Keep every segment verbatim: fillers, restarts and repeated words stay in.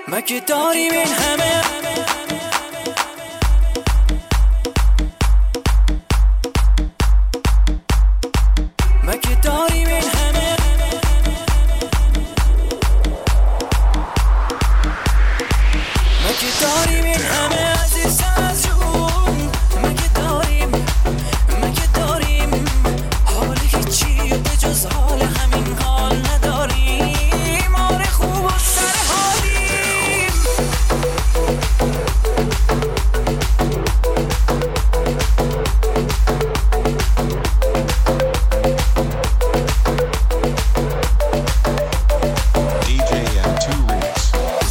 مگه داریم این همه مگه داریم این همه مگه داریم این همه عزیز از جون مگه داریم مگه داریم حال هیچی به جز حال همین حال نداریم آره خوب و سر حالیم دی جی ام تو Remix.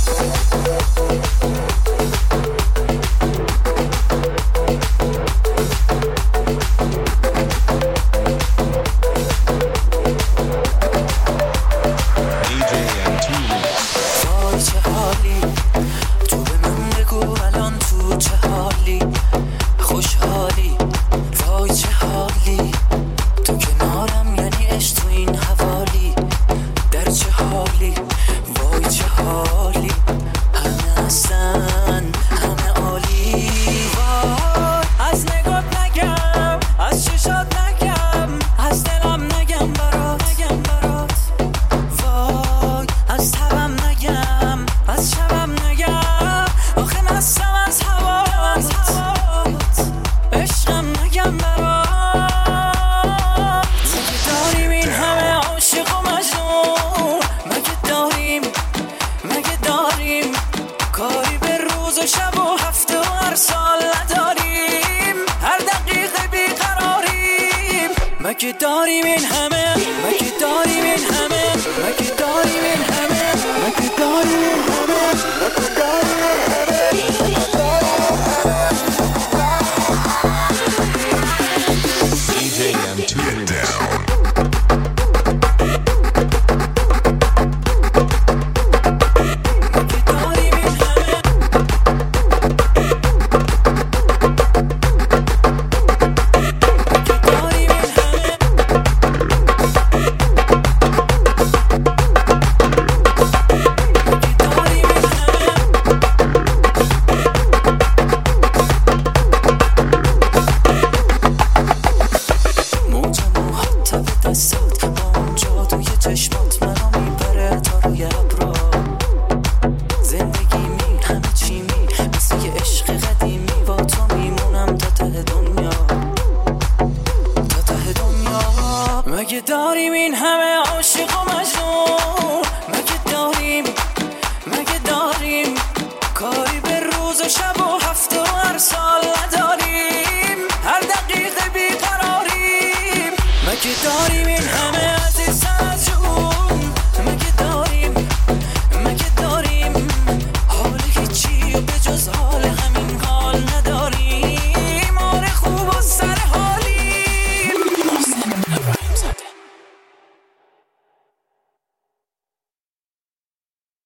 دی جی ام تو Remix. وای چه حالی تو به من بگو الان تو چه حالی خوشحالی وای چه حالی تو کنارم یعنی عشق تو این حوالی در چه حالی وای چه حالی همه هستن همه عالی وای از نگات نگم از چشات نگم از دلم نگم برات نگم برات وای از تبم نگم از شبم نگم آخه مستم از هوات عشقم نگم برات مگه داریم این همه عاشق و مجنون مگه داریم مگه داریم کاری به روز و شب و هفته و هر سال نداریم هر دقیقه بیقراریم مگه داریم این همه مگه داریم این همه مگه داریم این همه مگه داریم این همه مگه داریم دی جی ام تو Remix. مگه داریم این همه مگه داریم این همه مگه داریم این همه موج موهات تب دستات با اون جادوی چشمات منو میبره تا روی ابرا زندگی می همه چی می مثل یه عشق قدیمی با تو میمونم تا ته دنیا تا ته دنیا مگه داریم این همه عاشق و مجنون مگه داریم مگه داریم کاری به روز و شب و هفته و هر سال نداریم هر دقیقه بیقراریم مگه داریم این همه